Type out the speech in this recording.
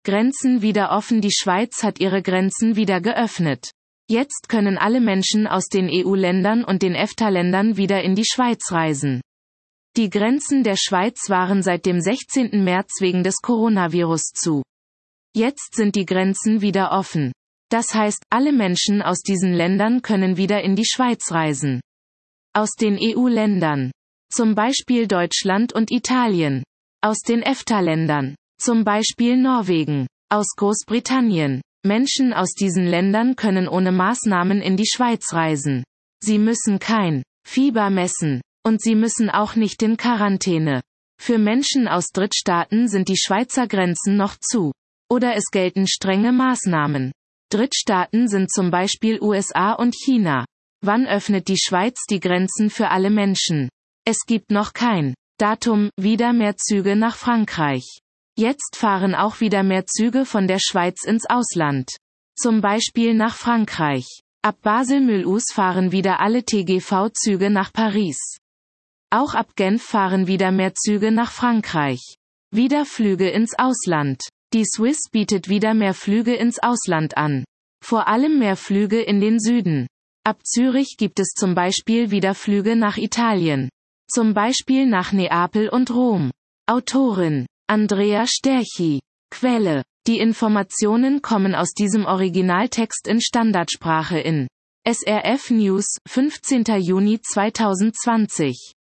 Grenzen wieder offen. Die Schweiz hat ihre Grenzen wieder geöffnet. Jetzt können alle Menschen aus den EU-Ländern und den EFTA-Ländern wieder in die Schweiz reisen. Die Grenzen der Schweiz waren seit dem 16. März wegen des Coronavirus zu. Jetzt sind die Grenzen wieder offen. Das heißt, alle Menschen aus diesen Ländern können wieder in die Schweiz reisen. Aus den EU-Ländern. Zum Beispiel Deutschland und Italien. Aus den EFTA-Ländern. Zum Beispiel Norwegen. Aus Großbritannien. Menschen aus diesen Ländern können ohne Maßnahmen in die Schweiz reisen. Sie müssen kein Fieber messen. Und sie müssen auch nicht in Quarantäne. Für Menschen aus Drittstaaten sind die Schweizer Grenzen noch zu. Oder es gelten strenge Maßnahmen. Drittstaaten sind zum Beispiel USA und China. Wann öffnet die Schweiz die Grenzen für alle Menschen? Es gibt noch kein Datum. Wieder mehr Züge nach Frankreich. Jetzt fahren auch wieder mehr Züge von der Schweiz ins Ausland. Zum Beispiel nach Frankreich. Ab Basel-Mulhouse fahren wieder alle TGV-Züge nach Paris. Auch ab Genf fahren wieder mehr Züge nach Frankreich. Wieder Flüge ins Ausland. Die Swiss bietet wieder mehr Flüge ins Ausland an. Vor allem mehr Flüge in den Süden. Ab Zürich gibt es zum Beispiel wieder Flüge nach Italien. Zum Beispiel nach Neapel und Rom. Autorin Andrea Sterchi. Quelle. Die Informationen kommen aus diesem Originaltext in Standardsprache in SRF News, 15. Juni 2020.